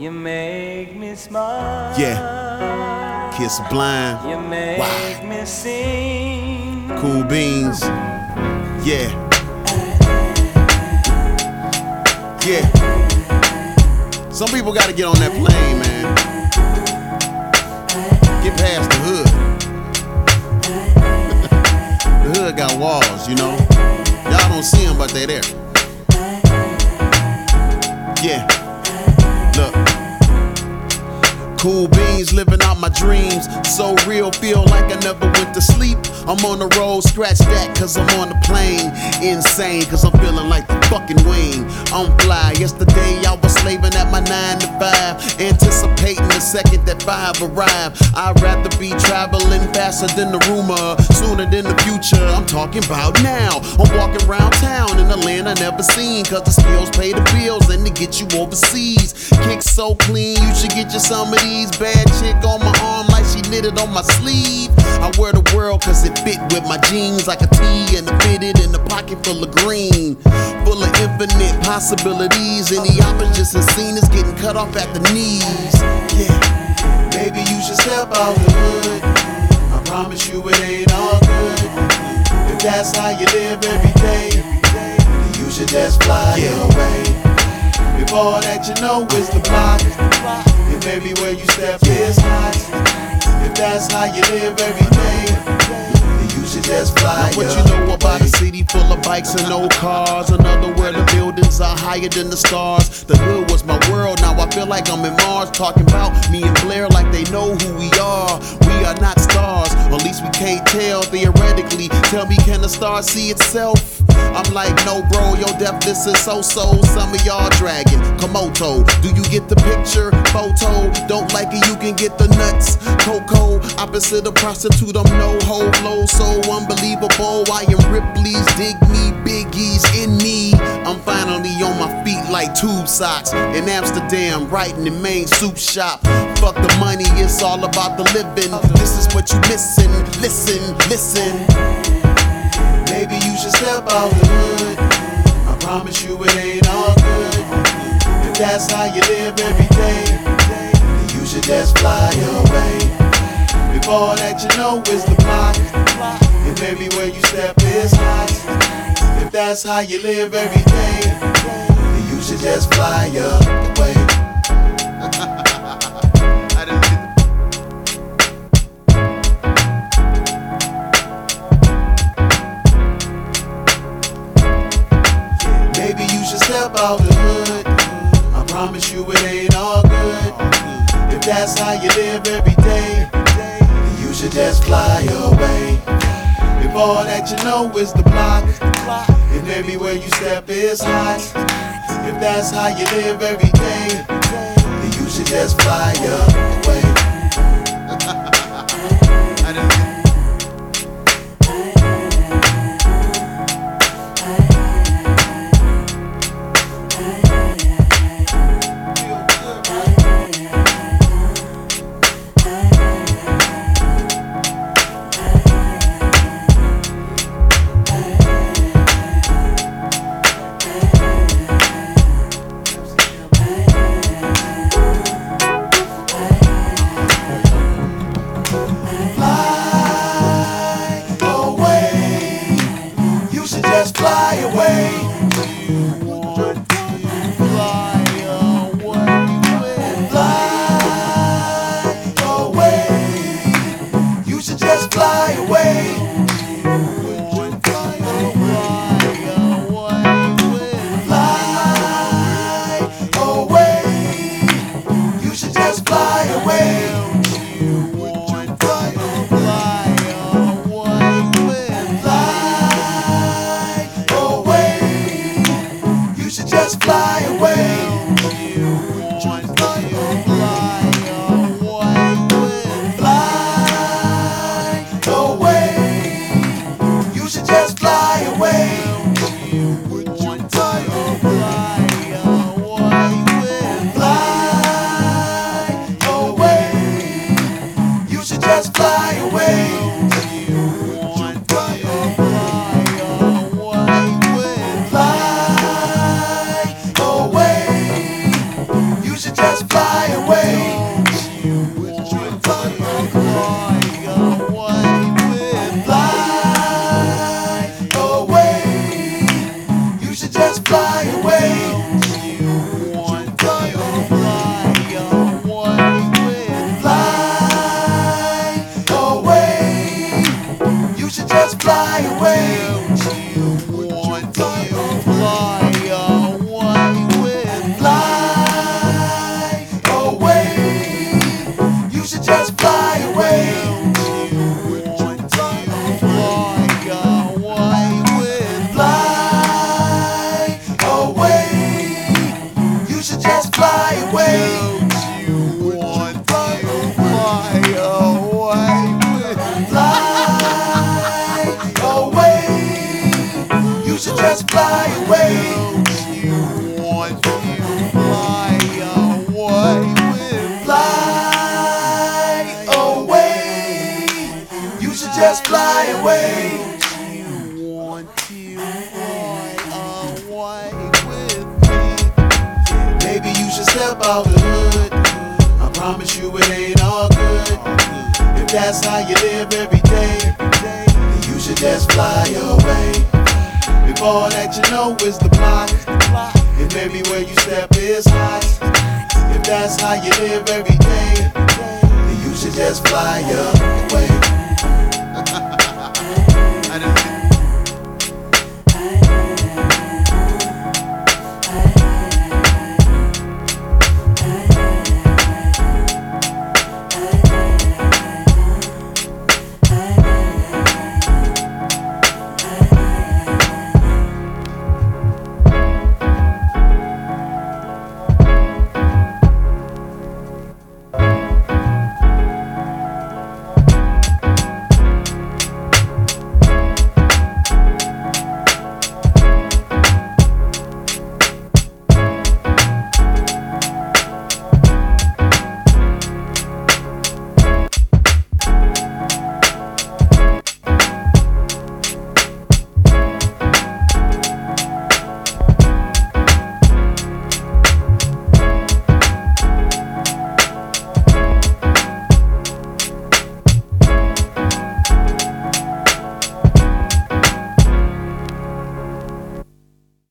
You make me smile. Yeah, Kiss Blind. You make me sing. Cool Beans. Yeah. Yeah. Some people gotta get on that plane, man. Get past the hood. The hood got walls, you know. Y'all don't see them, but they there. Yeah. Look. Cool Beans, living out my dreams. So real, feel like I never went to sleep. I'm on the road, scratch that, cause I'm on the plane. Insane, cause I'm feeling like the fucking Wayne. I'm fly. Yesterday I was slaving at my 9 to 5, anticipating the second that 5 arrive. I'd rather be traveling faster than the rumor, sooner than the future. I'm talking about now. I'm walking around town in a land I never seen, cause the skills pay the bills and to get you overseas. Kick so clean, you should get you some of these. Bad chick on my arm like she knitted on my sleeve. I wear the world cause it fit with my jeans like a tee, and it fitted in a pocket full of green, full of infinite possibilities. And the opposites and seen is getting cut off at the knees. Yeah, maybe you should step out the hood. I promise you it ain't all good. If that's how you live every day, then you should just fly away. If all that you know is the block, and maybe where you step is hot. If that's how you live every day, then you should just fly. Now what you know about a city full of bikes and old cars? Another where the buildings are higher than the stars. The hood was my world, now I feel like I'm in Mars. Talking about me and Blair like they know who we are. We are not stars, or at least we can't tell theoretically. Tell me, can a star see itself? I'm like, no bro, your deafness is so-so. Some of y'all dragging Komodo. Do you get the picture? Photo. Don't like it, you can get the nuts. Coco, opposite of prostitute, I'm no-ho. Flow so unbelievable. I am Ripley's, dig me, Biggie's in me. I'm finally on my feet like tube socks. In Amsterdam, right in the main soup shop. Fuck the money, it's all about the living. This is what you missing. Listen, listen. Maybe you should step out the hood. I promise you it ain't all good. If that's how you live every day, then you should just fly away. If all that you know is the block, and maybe where you step is hot. If that's how you live every day, then you should just fly away. Step out the hood. I promise you it ain't all good. If that's how you live every day, then you should just fly away. If all that you know is the block, and maybe where you step is hot. If that's how you live every day, then you should just fly away. Fly fly away. Don't you want to fly away? Fly away. You should just fly away. Don't you want to fly away? Fly away. You should just fly away. Maybe you should step out the hood. I promise you it ain't all good. If that's how you live every day, then you should just fly away. If all that you know is the block, and maybe where you step is hot. If that's how you live every day, then you should just fly away.